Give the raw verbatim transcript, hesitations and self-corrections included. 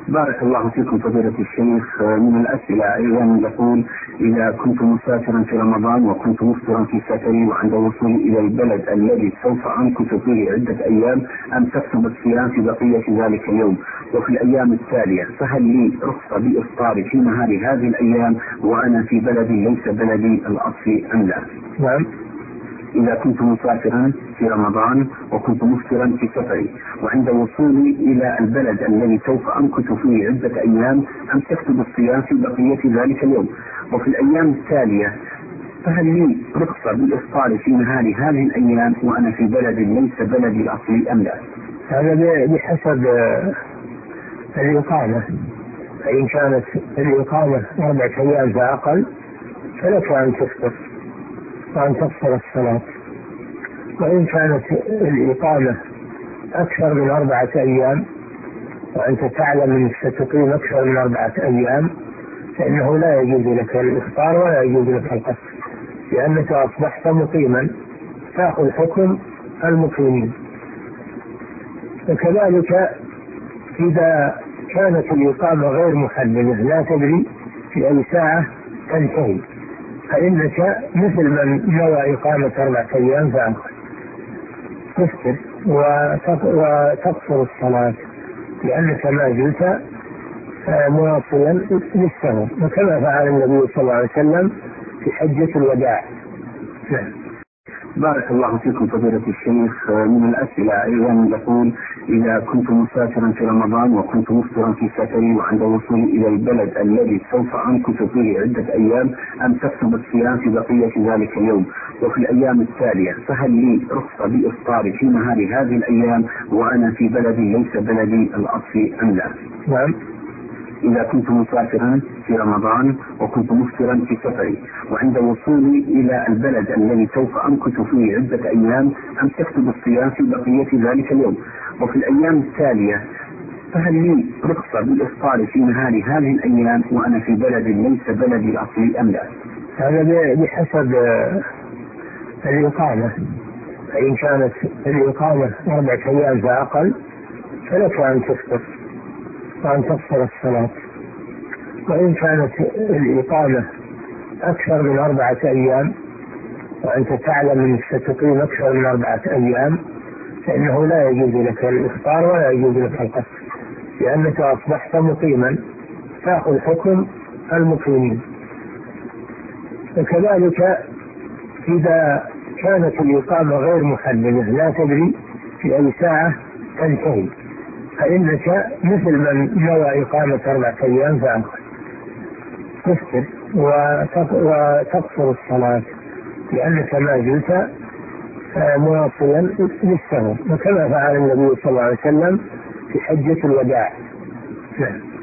بارك الله فيكم فضيلة الشيخ. من الأسئلة أيضا يقول: إذا كنت مسافرا في رمضان وكنت مفطرا في سفري وعند وصولي إلى البلد الذي سوف أمكث فيه عدة أيام أمسكت بالصيام في بقية ذلك اليوم وفي الأيام التالية، فهل لي رخصة بإفطاري في نهار هذه الأيام وأنا في بلد ليس بلدي الأصلي أم لا؟ نعم. إذا كنت مسافرا في رمضان وكنت مفطرا في سفري وعند وصولي إلى البلد الذي سوف أمكث فيه عدة أيام أمسكت بالصيام في بقية ذلك اليوم وفي الأيام التالية، فهل لي رخصة بالإفطار في نهار هذه الأيام وأنا في بلد ليس بلدي الأصلي أم لا؟ هذا بحسب الإقامة، فإن كانت الإقامة أربعة أيام فأقل فلك أن تفطر وأن تفطر الصلاة، وإن كانت الإقامة أكثر من أربعة أيام وأنت تعلم أنك ستقيم أكثر من أربعة أيام فإنه لا يجوز لك الإفطار ولا يجوز لك القصر، لأنك أصبحت مقيما تأخذ حكم المقيمين. وكذلك إذا كانت الإقامة غير محددة لا تدري في أي ساعة تنتهي فإنك مثل من نوى إقامة أربعة أيام فأقل تفطر وتقصر الصلاة لأنك ما زلت مواصلا للسفر، وكما فعل النبي صلى الله عليه وسلم في حجة الوداع. نعم. بارك الله فيكم فضيلة الشيخ. من الأسئلة أيضا يقول: إذا كنت مسافرا في رمضان وكنت مفطرا في سفري وعند وصولي إلى البلد الذي سوف أمكث فيه عدة أيام أمسكت بالصيام في بقية ذلك اليوم وفي الأيام التالية، فهل لي رخصة بإفطاري في نهار هذه الأيام وأنا في بلد ليس بلدي الأصلي أم لا؟ نعم. إذا كنت مسافرا في رمضان وكنت مفطرا في سفري وعند وصولي إلى البلد الذي سوف أمكث فيه عدة أيام أمسكت بالصيام في بقية ذلك اليوم وفي الأيام التالية، فهل لي رخصة بالإفطار في نهار هذه الأيام وأنا في بلد ليس بلدي الأصلي أم لا؟ هذا بحسب الإقامة، فإن كانت الإقامة أربعة أيام فأقل فلك أن تفطر وأن تقصر الصلاة، وإن كانت الإقامة أكثر من أربعة أيام وأنت تعلم أنك ستقيم أكثر من أربعة أيام فإنه لا يجوز لك الإفطار ولا يجوز لك القصر، لأنك أصبحت مقيما تأخذ حكم المقيمين. وكذلك إذا كانت الإقامة غير محددة لا تدري في أي ساعة تنتهي فإنك مثل من نوى إقامة أربعة أيام فأقل تفطر وتقصر الصلاة لأنك ما زلت مواصلا للسفر، وكما فعل النبي صلى الله عليه وسلم في حجة الوداع. نعم.